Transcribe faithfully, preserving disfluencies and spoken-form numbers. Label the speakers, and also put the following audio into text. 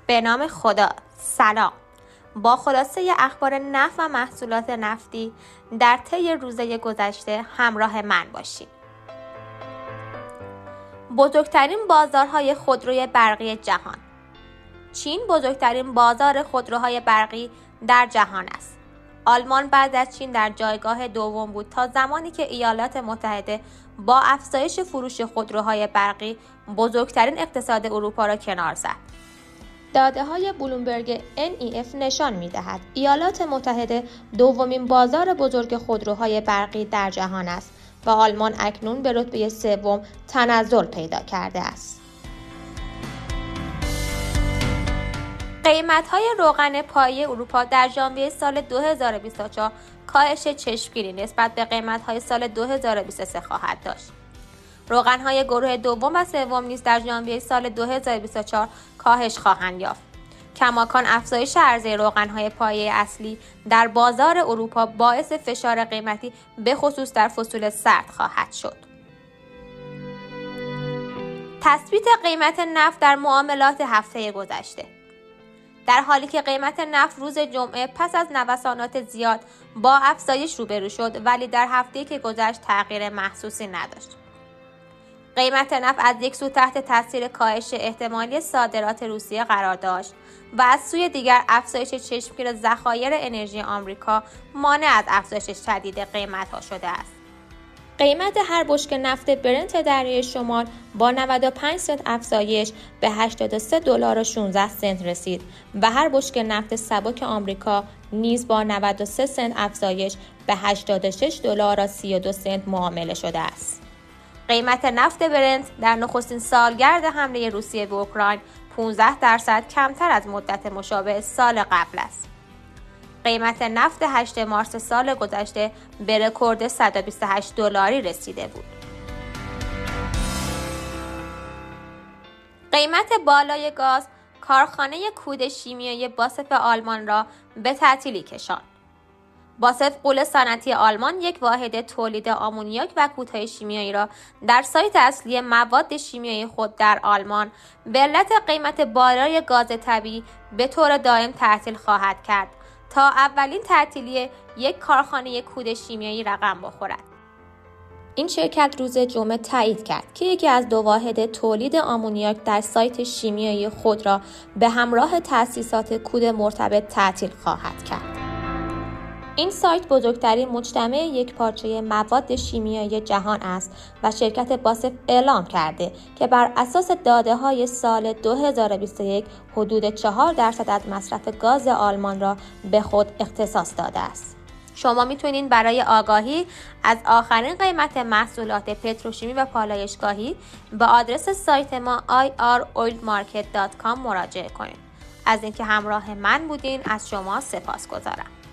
Speaker 1: به نام خدا. سلام. با خلاصه اخبار نفت و محصولات نفتی در طی روزهای گذشته همراه من باشید. بزرگترین بازارهای خودروی برقی جهان. چین بزرگترین بازار خودروهای برقی در جهان است. آلمان بعد از چین در جایگاه دوم بود تا زمانی که ایالات متحده با افزایش فروش خودروهای برقی بزرگترین اقتصاد اروپا را کنار زد. داده‌های بلومبرگ ان ای اف نشان می‌دهد ایالات متحده دومین بازار بزرگ خودروهای برقی در جهان است و آلمان اکنون به رتبه سوم تنزل پیدا کرده است. قیمت‌های روغن پایه اروپا در ژانویه سال دو هزار و بیست و چهار کاهش چشمگیری نسبت به قیمت‌های سال دو هزار و بیست و سه خواهد داشت. روغن‌های گروه دوم و سوم نیز در ژانویه سال دو هزار و بیست و چهار کاهش خواهند یافت. کماکان افزایش عرضه روغن‌های پایه اصلی در بازار اروپا باعث فشار قیمتی به خصوص در فصول سرد خواهد شد. تثبیت قیمت نفت در معاملات هفته گذشته. در حالی که قیمت نفت روز جمعه پس از نوسانات زیاد با افزایش روبرو شد، ولی در هفته‌ای که گذشت تغییر محسوسی نداشت. قیمت نفت از یک سو تحت تاثیر کاهش احتمالی صادرات روسیه قرار داشت و از سوی دیگر افزایش چشمگیر ذخایر انرژی آمریکا مانع از افزایش شدید قیمت‌ها شده است. قیمت هر بشکه نفت برنت دریای شمال با نود و پنج سنت افزایش به هشتاد و سه دلار و شانزده سنت رسید و هر بشکه نفت سبک آمریکا نیز با نود و سه سنت افزایش به هشتاد و شش دلار و سی و دو سنت معامله شده است. قیمت نفت برنت در نخستین سالگرد حمله روسیه به اوکراین پانزده درصد کمتر از مدت مشابه سال قبل است. قیمت نفت هشتم مارس سال گذشته به رکورد صد و بیست و هشت دلاری رسیده بود. قیمت بالای گاز کارخانه کود شیمیایی باسف آلمان را به تعطیلی کشاند. باسف غول صنعتی آلمان یک واحد تولید آمونیاک و کودهای شیمیایی را در سایت اصلی مواد شیمیایی خود در آلمان به علت قیمت بالای گاز طبیعی به طور دائم تعطیل خواهد کرد تا اولین تعطیلی یک کارخانه کود شیمیایی رقم بخورد. این شرکت روز جمعه تایید کرد که یکی از دو واحد تولید آمونیاک در سایت شیمیایی خود را به همراه تأسیسات کود مرتبط تعطیل خواهد کرد. این سایت بزرگترین مجتمع یکپارچه مواد شیمیایی جهان است و شرکت باسف اعلام کرده که بر اساس داده‌های سال دو هزار و بیست و یک حدود چهار درصد از مصرف گاز آلمان را به خود اختصاص داده است. شما میتونید برای آگاهی از آخرین قیمت محصولات پتروشیمی و پالایشگاهی به آدرس سایت ما آی آر اویل مارکت دات کام مراجعه کنید. از اینکه همراه من بودین از شما سپاسگزارم.